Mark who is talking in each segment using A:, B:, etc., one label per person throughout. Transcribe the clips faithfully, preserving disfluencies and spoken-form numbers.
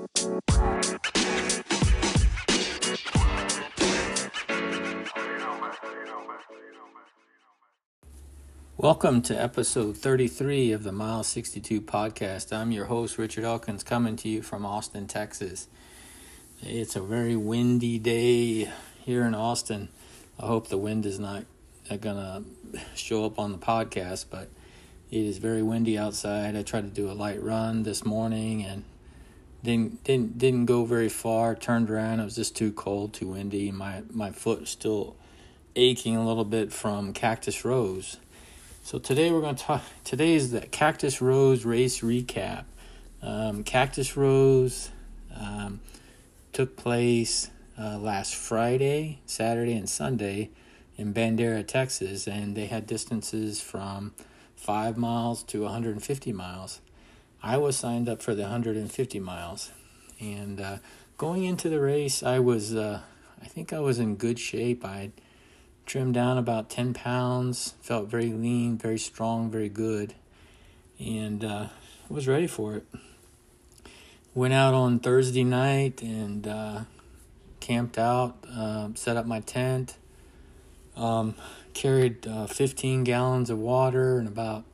A: Welcome to episode thirty-three of the Mile sixty-two podcast. I'm your host, Richard Elkins, coming to you from Austin, Texas. It's a very windy day here in Austin. I hope the wind is not going to show up on the podcast, but it is very windy outside. I tried to do a light run this morning and didn't didn't didn't go very far. Turned around, it was just too cold, too windy. My my foot is still aching a little bit from Cactus Rose. So today we're going to talk, today is the Cactus Rose race recap. Um, Cactus Rose um, took place uh, last Friday, Saturday, and Sunday in Bandera, Texas, and they had distances from five miles to one hundred fifty miles. I was signed up for the one hundred fifty miles, and uh, going into the race, I was, uh, I think I was in good shape. I trimmed down about ten pounds, felt very lean, very strong, very good, and uh, was ready for it. Went out on Thursday night and uh, camped out, uh, set up my tent, um, carried uh, fifteen gallons of water and about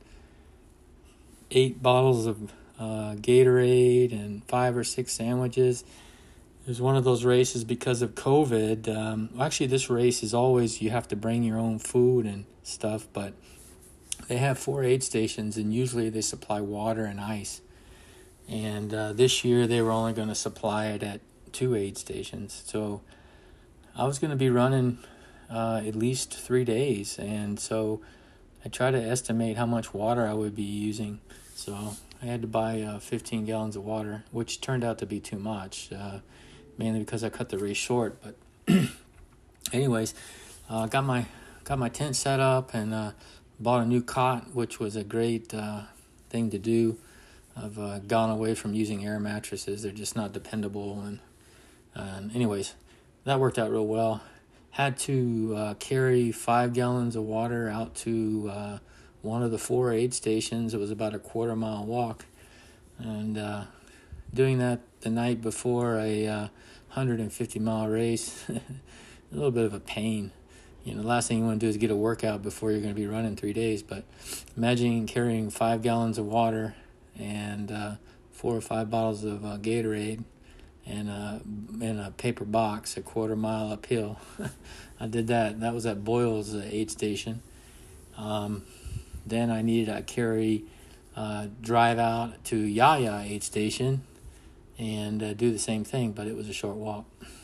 A: eight bottles of uh, Gatorade and five or six sandwiches. It was one of those races because of COVID. Um, actually, this race is always you have to bring your own food and stuff, but they have four aid stations, and usually they supply water and ice. And uh, this year, they were only going to supply it at two aid stations. So I was going to be running uh, at least three days, and so I tried to estimate how much water I would be using. So I had to buy uh, fifteen gallons of water, which turned out to be too much. Uh, mainly because I cut the race short. But anyways, uh, got my got my tent set up and uh, bought a new cot, which was a great uh, thing to do. I've uh, gone away from using air mattresses. They're just not dependable. And, and anyways, that worked out real well. Had to uh, carry five gallons of water out to uh, one of the four aid stations. It was about a quarter mile walk. And uh, doing that the night before a uh, one hundred fifty mile race, a little bit of a pain. You know, the last thing you want to do is get a workout before you're going to be running three days. But imagine carrying five gallons of water and uh, four or five bottles of uh, Gatorade and uh, in a paper box a quarter mile uphill. I did that. That was at Boyle's uh, aid station. Um, then I needed to carry, uh, drive out to Yaya aid station and uh, do the same thing, but it was a short walk.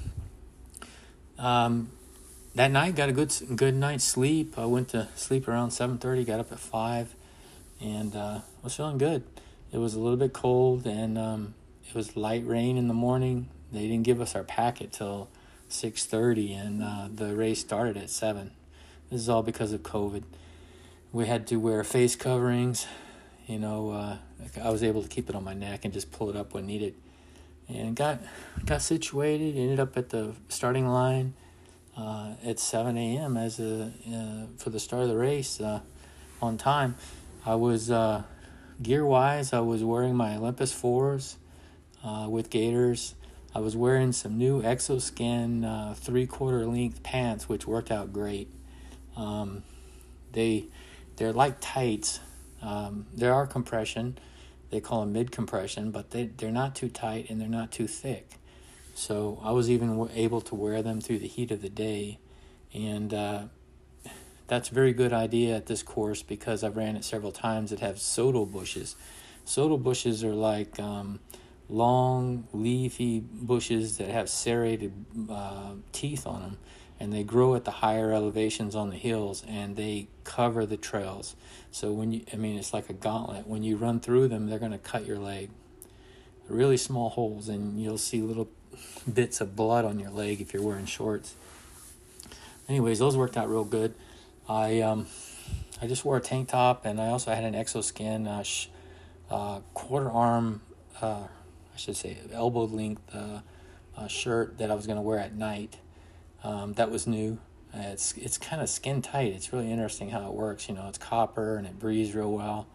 A: Um, that night, got a good good night's sleep. I went to sleep around seven thirty, got up at five, and uh, was feeling good. It was a little bit cold, and um, it was light rain in the morning. They didn't give us our packet till six thirty, and uh, the race started at seven. This is all because of COVID. We had to wear face coverings. You know, uh, I was able to keep it on my neck and just pull it up when needed. And got got situated, ended up at the starting line uh, at seven a.m. as a uh, for the start of the race uh, on time. I was, uh, gear-wise, I was wearing my Olympus fours uh, with gaiters. I was wearing some new ExoSkin uh, three-quarter length pants, which worked out great. Um, they, they're like tights. Um, there are compression. They call them mid-compression, but they, they're not too tight and they're not too thick. So I was even w- able to wear them through the heat of the day. And uh, that's a very good idea at this course because I've ran it several times that have soto bushes. Soto bushes are like um, long, leafy bushes that have serrated uh, teeth on them. And they grow at the higher elevations on the hills, and they cover the trails. So when you, I mean, it's like a gauntlet. When you run through them, they're going to cut your leg. Really small holes, and you'll see little bits of blood on your leg if you're wearing shorts. Anyways, those worked out real good. I um, I just wore a tank top, and I also had an ExoSkin uh, sh- uh, quarter arm, uh, I should say, elbow length uh, uh, shirt that I was going to wear at night. Um, that was new. Uh, it's it's kind of skin tight. It's really interesting how it works. You know, it's copper and it breathes real well.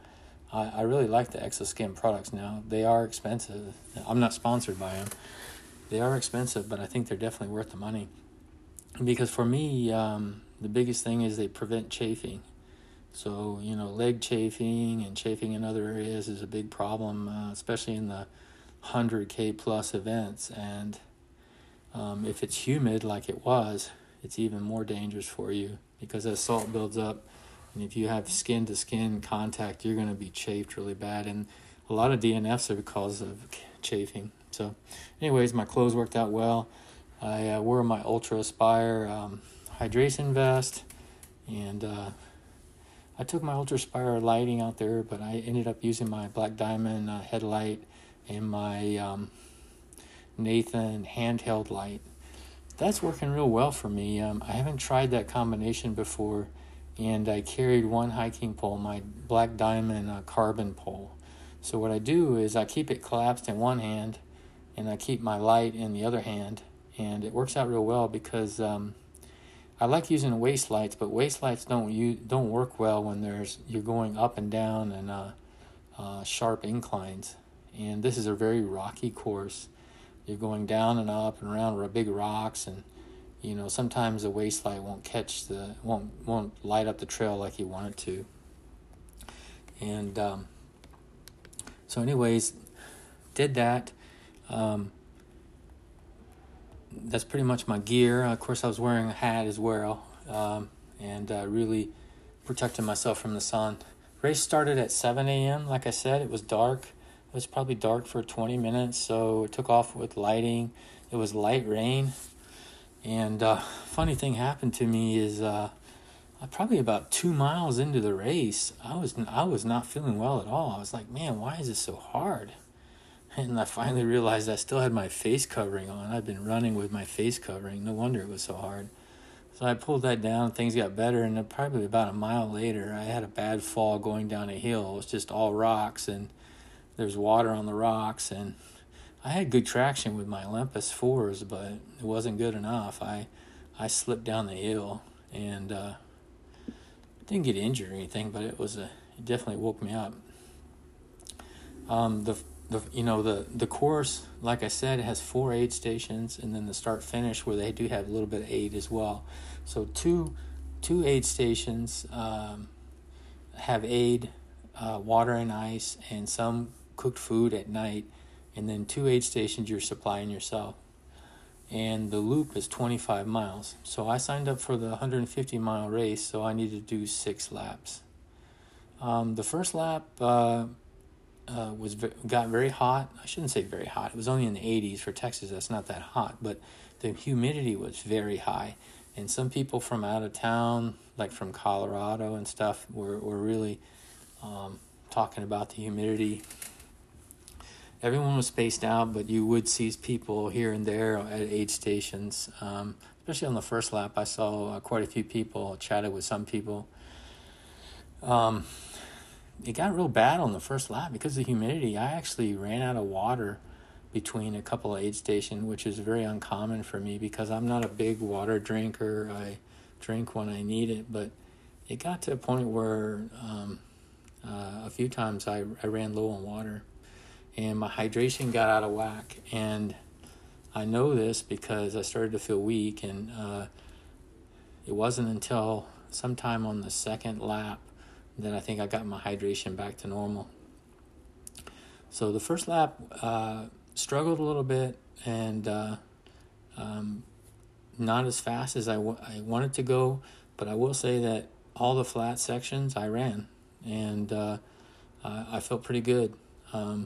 A: I, I really like the Exoskin products now. They are expensive. I'm not sponsored by them. They are expensive, but I think they're definitely worth the money. Because for me, um, the biggest thing is they prevent chafing. So, you know, leg chafing and chafing in other areas is a big problem, uh, especially in the one hundred K plus events. And um, if it's humid like it was, it's even more dangerous for you because as salt builds up, and if you have skin-to-skin contact, you're going to be chafed really bad. And a lot of D N Fs are because of chafing. So anyways, my clothes worked out well. I uh, wore my Ultra Aspire um, hydration vest, and uh, I took my Ultra Aspire lighting out there, but I ended up using my Black Diamond uh, headlight and my um, Nathan handheld light. That's working real well for me. Um, I haven't tried that combination before, and I carried one hiking pole, my Black Diamond uh, carbon pole. So what I do is I keep it collapsed in one hand, and I keep my light in the other hand, and it works out real well because um, I like using waist lights, but waist lights don't use, don't work well when there's you're going up and down and uh, uh, sharp inclines. And this is a very rocky course. You're going down and up and around big rocks, and you know sometimes the waist light won't catch the won't won't light up the trail like you want it to. And um, so, anyways, did that. Um, that's pretty much my gear. Of course, I was wearing a hat as well, um, and uh, really protecting myself from the sun. Race started at seven a.m. Like I said, it was dark. It was probably dark for twenty minutes, so it took off with lighting. It was light rain. And uh, funny thing happened to me is uh, probably about two miles into the race, I was I was not feeling well at all. I was like, man, why is this so hard? And I finally realized I still had my face covering on. I'd been running with my face covering. No wonder it was so hard. So I pulled that down. Things got better. And then probably about a mile later, I had a bad fall going down a hill. It was just all rocks, and there's water on the rocks. And I had good traction with my Olympus fours, but it wasn't good enough. I I slipped down the hill and uh, didn't get injured or anything, but it was a it definitely woke me up. Um, the The, you know, the, the course, like I said, it has four aid stations, and then the start-finish where they do have a little bit of aid as well. So two two aid stations um, have aid, uh, water and ice, and some cooked food at night, and then two aid stations you're supplying yourself. And the loop is twenty-five miles. So I signed up for the one hundred fifty mile race, so I need to do six laps. Um, the first lap... Uh, Uh, was got very hot. I shouldn't say very hot. It was only in the eighties for Texas. That's not that hot, but the humidity was very high, and some people from out of town, like from Colorado and stuff, were were really um, talking about the humidity. Everyone was spaced out, but you would see people here and there at aid stations. Um, especially on the first lap, I saw uh, quite a few people. Chatted with some people. Um, It got real bad on the first lap because of the humidity. I actually ran out of water between a couple of aid stations, which is very uncommon for me because I'm not a big water drinker. I drink when I need it, but it got to a point where um, uh, a few times I, I ran low on water, and my hydration got out of whack. And I know this because I started to feel weak, and uh, it wasn't until sometime on the second lap then I think I got my hydration back to normal. So the first lap uh, struggled a little bit and uh, um, not as fast as I, w- I wanted to go, but I will say that all the flat sections I ran, and uh, I, I felt pretty good um,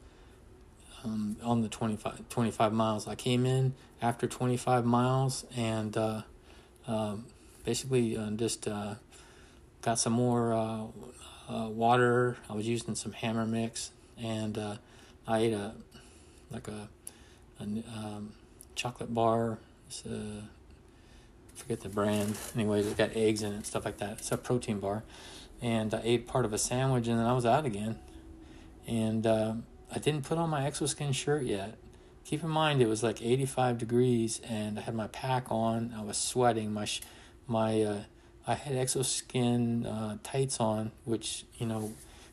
A: um, on the twenty-five, twenty-five miles. I came in after twenty-five miles and uh, um, basically uh, just... Uh, Got some more uh, uh, water. I was using some Hammer Mix, and uh, I ate a like a, a um, chocolate bar. It's a, I forget the brand. Anyways, it's got eggs in it and stuff like that. It's a protein bar, and I ate part of a sandwich, and then I was out again. And uh, I didn't put on my Exoskin shirt yet. Keep in mind, it was like eighty-five degrees, and I had my pack on. I was sweating. My sh- my uh, I had Exoskin uh, tights on, which, you know,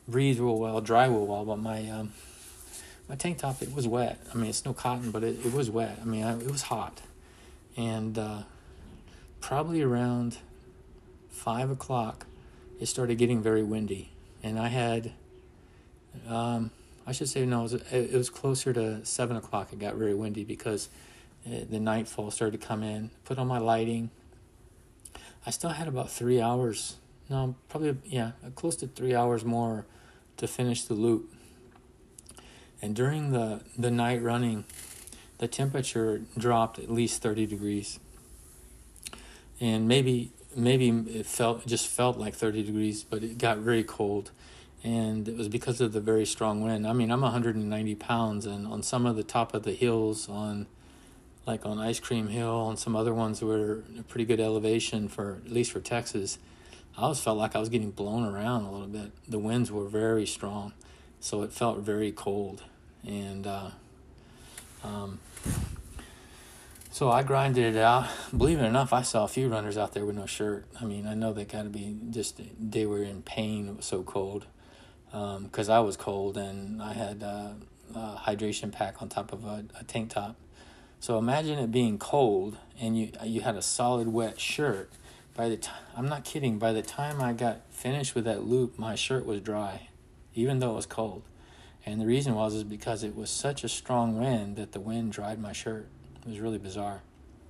A: breathe real well, dry real well, but my um, my tank top, it was wet. I mean, it's no cotton, but it, it was wet. I mean, I, it was hot. And uh, probably around five o'clock, it started getting very windy. And I had, um, I should say, no, it was, it was closer to seven o'clock. It got very windy because the nightfall started to come in. Put on my lighting. I still had about three hours, no, probably, yeah, close to three hours more to finish the loop. And during the, the night running, the temperature dropped at least thirty degrees. And maybe maybe it felt it just felt like thirty degrees, but it got very cold. And it was because of the very strong wind. I mean, I'm one hundred ninety pounds, and on some of the top of the hills, on like on Ice Cream Hill and some other ones were a pretty good elevation for, at least for Texas, I always felt like I was getting blown around a little bit. The winds were very strong, so it felt very cold. And uh, um, so I grinded it out. Believe it or not, I saw a few runners out there with no shirt. I mean, I know they got to be just, they were in pain. It was so cold because um, I was cold, and I had uh, a hydration pack on top of a, a tank top. So imagine it being cold, and you you had a solid wet shirt. By the time, I'm not kidding, by the time I got finished with that loop, my shirt was dry, even though it was cold. And the reason was is because it was such a strong wind that the wind dried my shirt. It was really bizarre.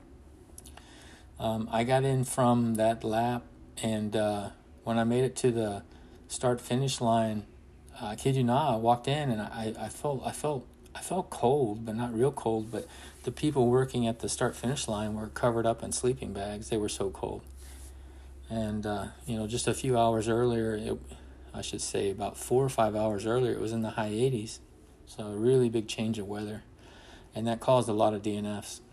A: Um, I got in from that lap, and uh, when I made it to the start-finish line, uh, I kid you not, I walked in, and I, I felt I felt I felt cold, but not real cold. But the people working at the start-finish line were covered up in sleeping bags. They were so cold. And, uh, you know, just a few hours earlier, it, I should say about four or five hours earlier, it was in the high eighties. So a really big change of weather. And that caused a lot of D N Fs.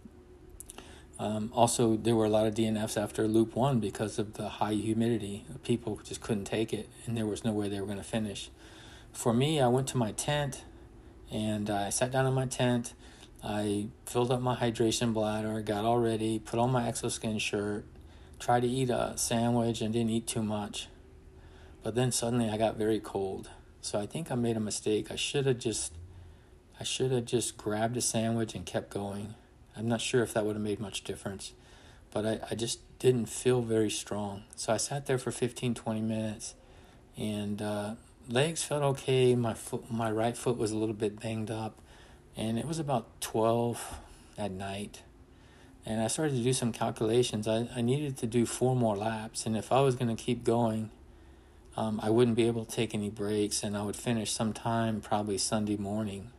A: Um, also, there were a lot of D N Fs after Loop one because of the high humidity. People just couldn't take it, and there was no way they were going to finish. For me, I went to my tent, and I sat down in my tent. I filled up my hydration bladder, got all ready, put on my Exoskin shirt, tried to eat a sandwich and didn't eat too much. But then suddenly I got very cold. So I think I made a mistake. I should have just I should have just grabbed a sandwich and kept going. I'm not sure if that would have made much difference. But I, I just didn't feel very strong. So I sat there for fifteen, twenty minutes, and uh, legs felt okay. My foot, my right foot was a little bit banged up. And it was about twelve at night. And I started to do some calculations. I, I needed to do four more laps. And if I was going to keep going, um, I wouldn't be able to take any breaks. And I would finish sometime probably Sunday morning.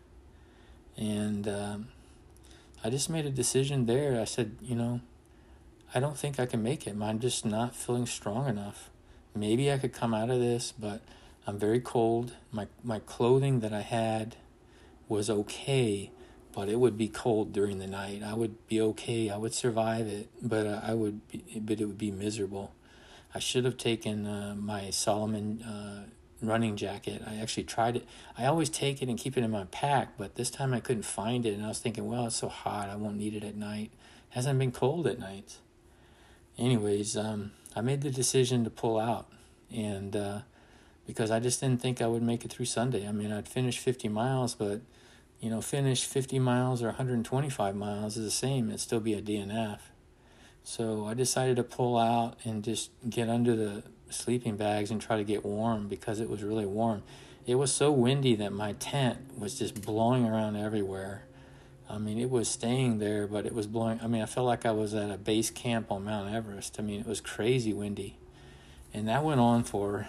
A: And um, I just made a decision there. I said, you know, I don't think I can make it. I'm just not feeling strong enough. Maybe I could come out of this, but I'm very cold. My my clothing that I had was okay, but it would be cold during the night. I would be okay. I would survive it, but uh, I would, be, but it would be miserable. I should have taken uh, my Solomon uh, running jacket. I actually tried it. I always take it and keep it in my pack, but this time I couldn't find it, and I was thinking, well, it's so hot, I won't need it at night. It hasn't been cold at night. Anyways, um, I made the decision to pull out, and uh, because I just didn't think I would make it through Sunday. I mean, I'd finish fifty miles, but you know, finish fifty miles or one hundred twenty-five miles is the same. It'd still be a D N F. So I decided to pull out and just get under the sleeping bags and try to get warm because it was really warm. It was so windy that my tent was just blowing around everywhere. I mean, it was staying there, but it was blowing. I mean, I felt like I was at a base camp on Mount Everest. I mean, it was crazy windy. And that went on for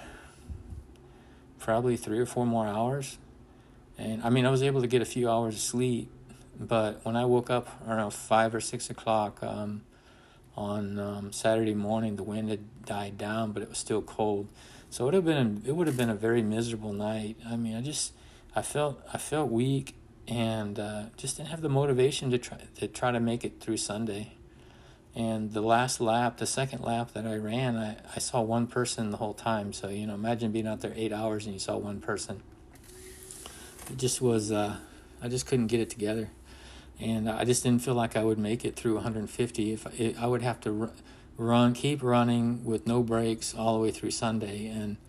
A: probably three or four more hours. And I mean, I was able to get a few hours of sleep, but when I woke up around five or six o'clock um, on um, Saturday morning, the wind had died down, but it was still cold. So it would have been it would have been a very miserable night. I mean, I just I felt I felt weak and uh, just didn't have the motivation to try to try to make it through Sunday. And the last lap, the second lap that I ran, I, I saw one person the whole time. So you know, imagine being out there eight hours and you saw one person. It just was, uh, I just couldn't get it together. And I just didn't feel like I would make it through one hundred fifty. If I, I would have to run, keep running with no breaks all the way through Sunday. And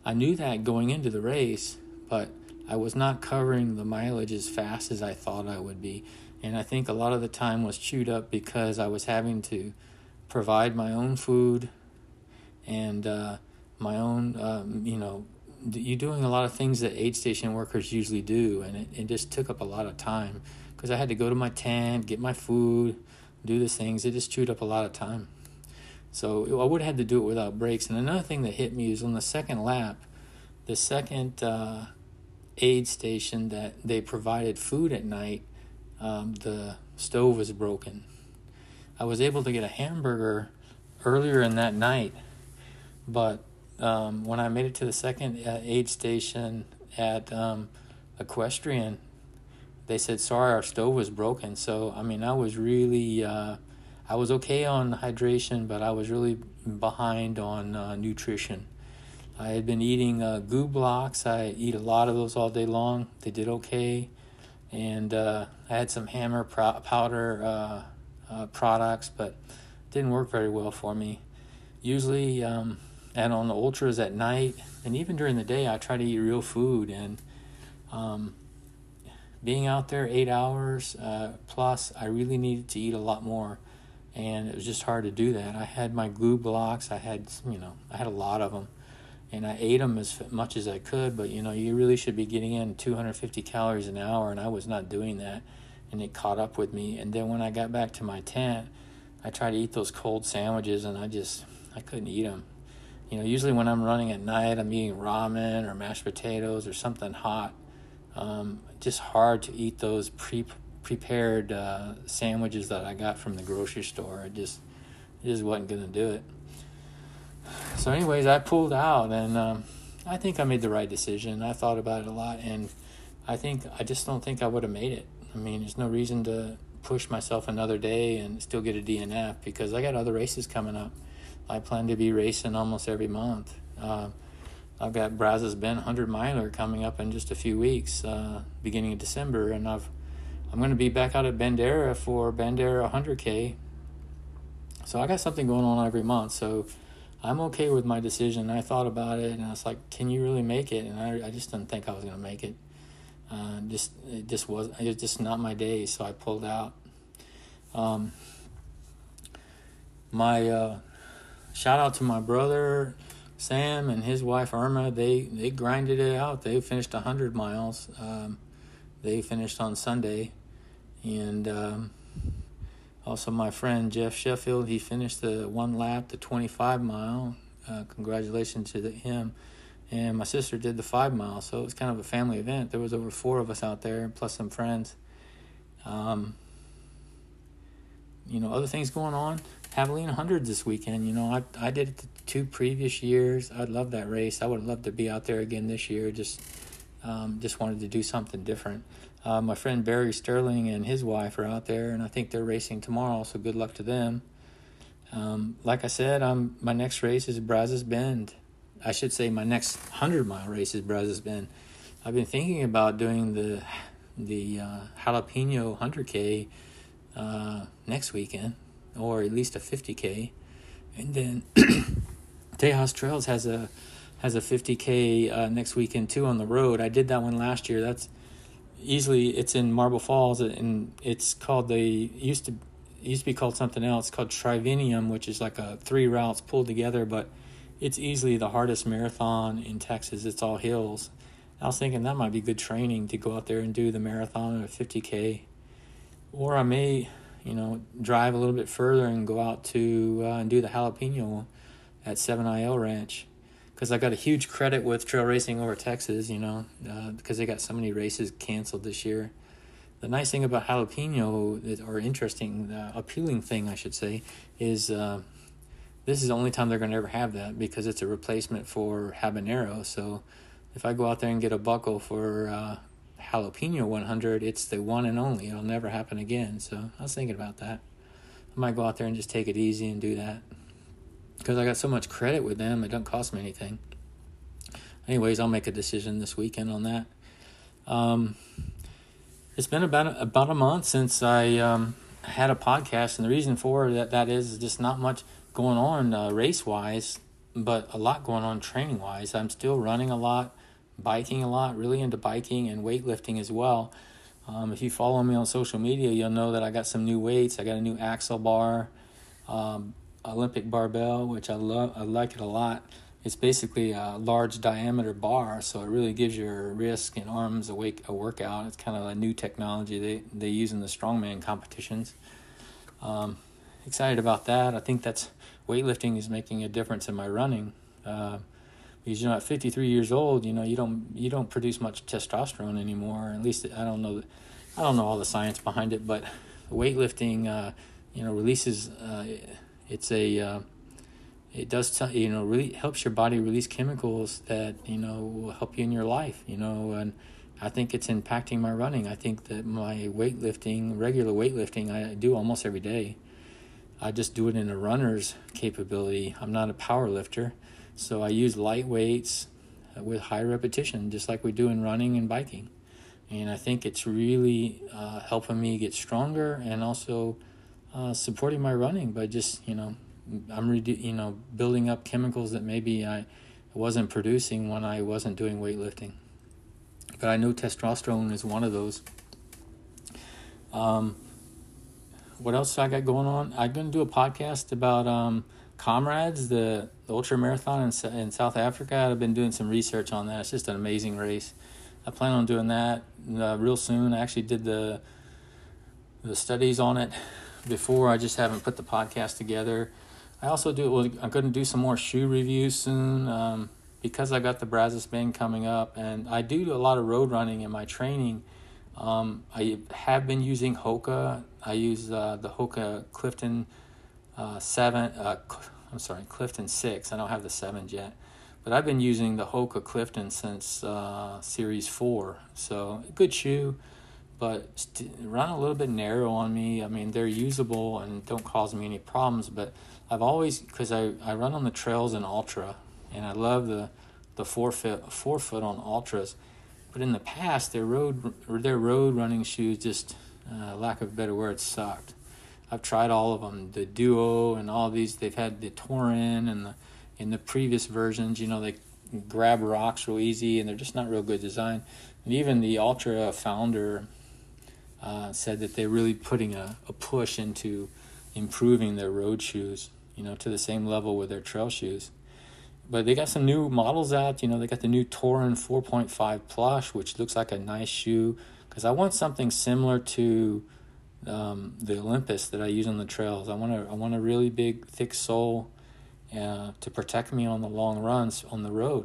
A: I knew that going into the race, but I was not covering the mileage as fast as I thought I would be. And I think a lot of the time was chewed up because I was having to provide my own food and uh, my own, um, you know, you're doing a lot of things that aid station workers usually do, and it, it just took up a lot of time because I had to go to my tent, get my food, do the things. It just chewed up a lot of time. So I would have had to do it without breaks. And another thing that hit me is on the second lap, the second uh, aid station that they provided food at night, um, the stove was broken. I was able to get a hamburger earlier in that night, but um, when I made it to the second uh, aid station at um, Equestrian, they said, sorry, our stove was broken. So, I mean, I was really, uh, I was okay on hydration, but I was really behind on uh, nutrition. I had been eating uh, goo blocks. I eat a lot of those all day long. They did okay. And uh, I had some hammer pro- powder uh, uh, products, but didn't work very well for me. Usually, um, and on the ultras at night, and even during the day, I try to eat real food. And um, being out there eight hours uh, plus, I really needed to eat a lot more. And it was just hard to do that. I had my glue blocks. I had, you know, I had a lot of them. And I ate them as much as I could, but, you know, you really should be getting in two hundred fifty calories an hour, and I was not doing that, and it caught up with me. And then when I got back to my tent, I tried to eat those cold sandwiches, and I just, I couldn't eat them. You know, usually when I'm running at night, I'm eating ramen or mashed potatoes or something hot. Um, just hard to eat those pre prepared uh, sandwiches that I got from the grocery store. It just, it just wasn't going to do it. So anyways, I pulled out, and um, I think I made the right decision. I thought about it a lot, and I think I just don't think I would have made it. I mean, there's no reason to push myself another day and still get a D N F because I got other races coming up. I plan to be racing almost every month. Uh, I've got Brazos Bend one hundred miler coming up in just a few weeks, uh, beginning of December, and I've I'm going to be back out at Bandera for Bandera one hundred K. So I got something going on every month. So I'm okay with my decision. I thought about it, and I was like, can you really make it? And I, I just didn't think I was going to make it. Uh, just It just was it was just not my day, so I pulled out. Um, my uh, shout out to my brother, Sam, and his wife, Irma. They, they grinded it out. They finished one hundred miles. Um, they finished on Sunday. And um, also my friend Jeff Sheffield, he finished the one lap, the twenty-five mile. Uh, congratulations to the, him. And my sister did the five mile, so it was kind of a family event. There was over four of us out there, plus some friends. Um, you know, other things going on. Javelina one hundred this weekend. You know, I I did it the two previous years. I love that race. I would love to be out there again this year. Just um, just wanted to do something different. Uh, my friend Barry Sterling and his wife are out there, and I think they're racing tomorrow, so good luck to them. Um, like I said, I'm, my next race is Brazos Bend. I should say my next one hundred mile race is Brazos Bend. I've been thinking about doing the the uh, Jalapeno one hundred K uh, next weekend, or at least a fifty K. And then Tejas Trails has a has a fifty K uh, next weekend too on the road. I did that one last year. That's easily, it's in Marble Falls, and it's called, they used to it used to be called something else, called Trivenium, which is like a three routes pulled together, but it's easily the hardest marathon in Texas. It's all hills. I was thinking that might be good training to go out there and do the marathon at fifty K. Or I may, you know, drive a little bit further and go out to uh, and do the Jalapeno at seven I L Ranch. Because I got a huge credit with Trail Racing Over Texas, you know, uh, because they got so many races canceled this year. The nice thing about Jalapeno, or interesting, uh, appealing thing, I should say, is uh, this is the only time they're going to ever have that because it's a replacement for Habanero. So if I go out there and get a buckle for uh, Jalapeno one hundred, it's the one and only. It'll never happen again. So I was thinking about that. I might go out there and just take it easy and do that. Because I got so much credit with them, it doesn't cost me anything. Anyways, I'll make a decision this weekend on that. Um, it's been about about a month since I um, had a podcast, and the reason for that that is just not much going on uh, race-wise. but a lot going on training wise. I'm still running a lot, biking a lot, really into biking and weightlifting as well. Um, if you follow me on social media, you'll know that I got some new weights. I got a new axle bar, um, Olympic barbell, which I love. I like it a lot. It's basically a large diameter bar, so it really gives your wrists and arms a, wake, a workout. It's kind of a new technology they, they use in the strongman competitions. Um, excited about that. I think that's weightlifting is making a difference in my running. Uh, because you know, at fifty-three years old, you know, you don't you don't produce much testosterone anymore. At least I don't know, I don't know all the science behind it, but weightlifting, uh, you know, releases. Uh, it's a uh, It does, t- you know, really helps your body release chemicals that, you know, will help you in your life, you know, and I think it's impacting my running. I think that my weightlifting, regular weightlifting, I do almost every day. I just do it in a runner's capability. I'm not a power lifter, so I use light weights with high repetition, just like we do in running and biking. And I think it's really uh, helping me get stronger and also uh, supporting my running by just, you know, I'm redu- you know building up chemicals that maybe I wasn't producing when I wasn't doing weightlifting. But I know testosterone is one of those. Um, what else I got going on? I'm going to do a podcast about um, Comrades, the, the ultra marathon in, in South Africa. I've been doing some research on that. It's just an amazing race. I plan on doing that uh, real soon. I actually did the the studies on it before. I just haven't put the podcast together. I also do. Well, I'm going to do some more shoe reviews soon um, because I got the Brazos Bend coming up, and I do a lot of road running in my training. Um, I have been using Hoka. I use uh, the Hoka Clifton uh, seven. Uh, I'm sorry, Clifton six. I don't have the sevens yet, but I've been using the Hoka Clifton since uh, Series four. So good shoe, but st- run a little bit narrow on me. I mean, they're usable and don't cause me any problems, but I've always, because I, I run on the trails in Ultra, and I love the the forefoot forefoot on Ultras, but in the past their road their road running shoes just, uh, lack of a better word, sucked. I've tried all of them, the Duo and all these. They've had the Torin and the in the previous versions. You know, they grab rocks real easy, and they're just not real good design. And even the Ultra founder uh, said that they're really putting a, a push into improving their road shoes, you know, to the same level with their trail shoes. But they got some new models out. You know, they got the new Torin four point five Plush, which looks like a nice shoe, because I want something similar to um, the Olympus that I use on the trails. I want a, I want a really big, thick sole uh, to protect me on the long runs on the road,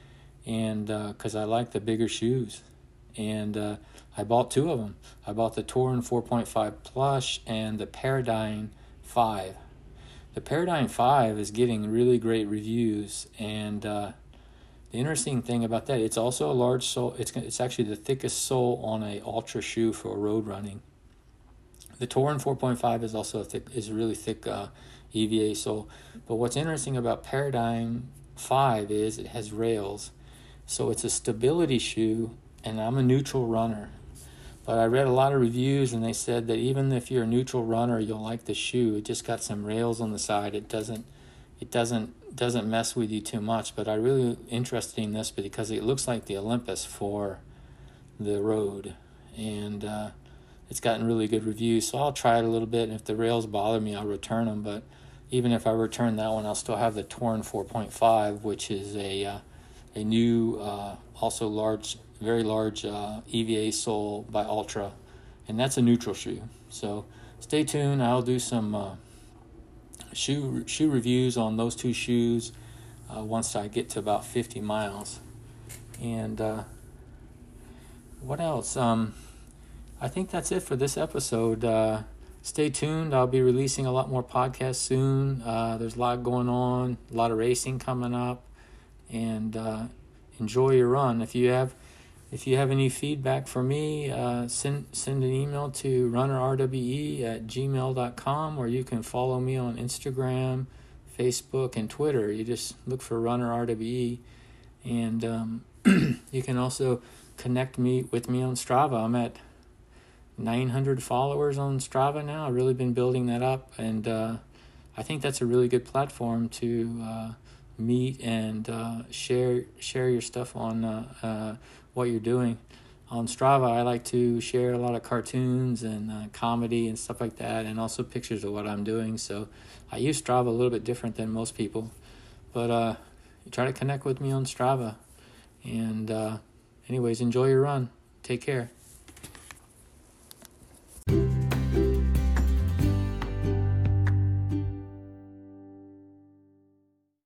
A: and because uh, I like the bigger shoes. And uh, I bought two of them. I bought the Torin four point five Plush and the Paradigm five. The Paradigm five is getting really great reviews, and uh, the interesting thing about that, it's also a large sole. It's it's actually the thickest sole on a ultra shoe for road running. The Torin four point five is also a thick, is a really thick uh, E V A sole. But what's interesting about Paradigm five is it has rails, so it's a stability shoe. And I'm a neutral runner, but I read a lot of reviews, and they said that even if you're a neutral runner, you'll like the shoe. It just got some rails on the side. It doesn't, it doesn't, doesn't mess with you too much. But I'm really interested in this because it looks like the Olympus for the road, and uh, it's gotten really good reviews. So I'll try it a little bit, and if the rails bother me, I'll return them. But even if I return that one, I'll still have the Torin four point five, which is a uh, a new, uh, also large. very large uh, E V A sole by Ultra, and that's a neutral shoe. So stay tuned. I'll do some uh, shoe shoe reviews on those two shoes uh, once I get to about fifty miles. And uh, what else? Um, I think that's it for this episode. Uh, stay tuned. I'll be releasing a lot more podcasts soon. Uh, there's a lot going on, a lot of racing coming up, and uh, enjoy your run. If you have If you have any feedback for me, uh, send send an email to runnerrwe at gmail dot com, or you can follow me on Instagram, Facebook, and Twitter. You just look for runnerrwe, and um, you can also connect me with me on Strava. I'm at nine hundred followers on Strava now. I've really been building that up, and uh, I think that's a really good platform to uh, meet and uh, share share your stuff on uh, uh, what you're doing. On Strava, I like to share a lot of cartoons and uh, comedy and stuff like that, and also pictures of what I'm doing. So I use Strava a little bit different than most people. But uh, try to connect with me on Strava. And uh, anyways, enjoy your run. Take care.